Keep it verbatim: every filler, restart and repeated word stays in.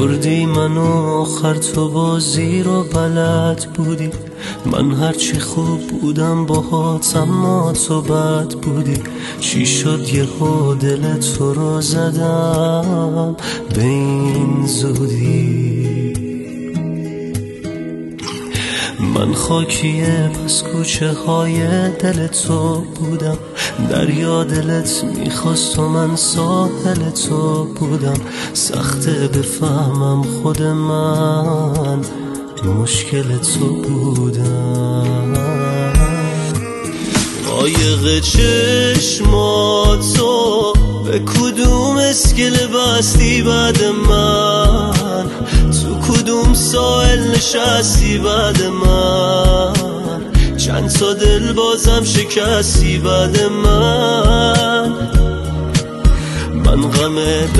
بردی منو آخر تو بازی رو بلد بودی. من هرچی خوب بودم باهات اما تو بد بودی. چی شد یهو دل تو رو زدم به این زودی؟ من خاکیه پس کوچه های دل تو بودم. دریا دلت میخواست و من ساحل تو بودم. سخته بفهمم خود من مشکل تو بودم. قایق چشماتو به کدوم اسکله بستی بعد من؟ تو کدوم ساحل نشستی بعد من؟ چند تا دل بازم شکستی بعد من؟ من غم